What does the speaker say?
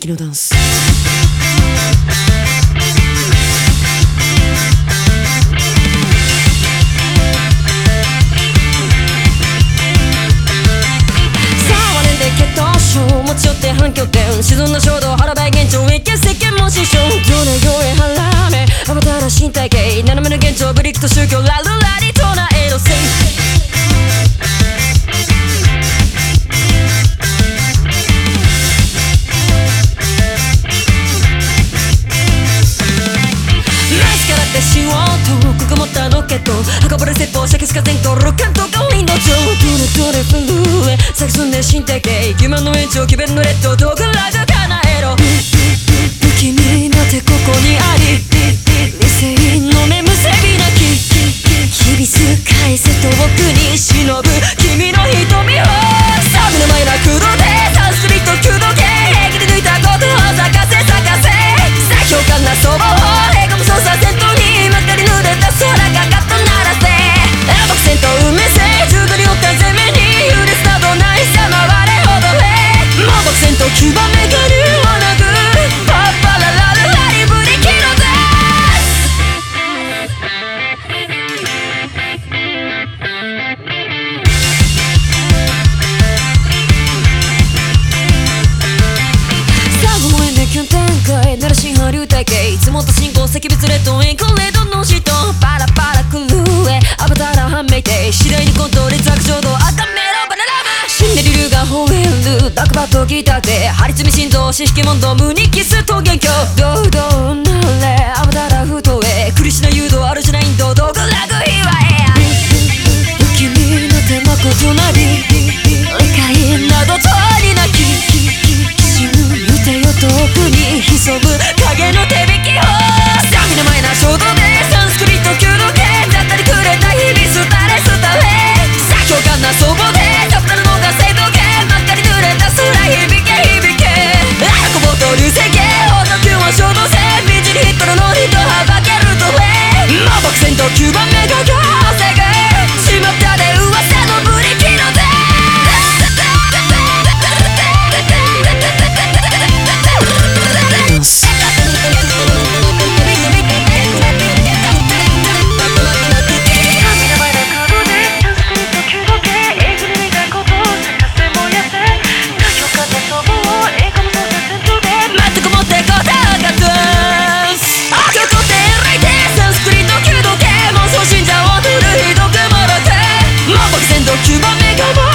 力のダンス。持ち寄って反響点沈んだ衝動腹ばい現状一見世間も師匠どれより腹めアバターら身体系斜めの現状ブリックと宗教ラルラリ唱えろせいしようとくぐもったロケット運ばれ説法灼熱化前途ロケットがウィンドウ上どれどれ震え咲き進んで身体系欺瞞の延長気弁のレッド道具ラグ叶えろ不気味な手ここにあり理性の目むせびなき響す返せ遠くに忍ぶ君の瞳をサビの前な空洞でサンスクリット弓道系平気で抜いたことを咲かせ咲かせ最強感なそばをへこむ操作戦闘にまかり濡れた空がガッと鳴らせ僕戦闘運命性重度に乗った前面に揺れすなどないさ回れ踊れもう僕戦闘9番目が竜を殴るパッパララララリブリキロダキュン展開なら新波流体系いつもと進行赤別レッドインコレードの人パラパラ狂えアバターら判明て次第にコントレザク衝動赤メロバナラブ死んでる竜が吠えるダックバットギターで張り詰め心臓四式問答無にキスと元凶堂々なれアバターら太えクリシナ誘導あるじゃないん道道具ラグヒワエア不気味な手間異なり理解など通りなき遠くに潜む影の手引きをサビの前な衝動でサンスクリット弓道系だったりくれた日々スタレスタレ最強感な総合でタプタルのが正当系真っ赤に濡れた空響け響けアコボと流星系ほんの9は衝動性道にヒットのノリと幅けるとレもう僕戦闘9番目が稼ぐしまったで噂のブリキの手9番目が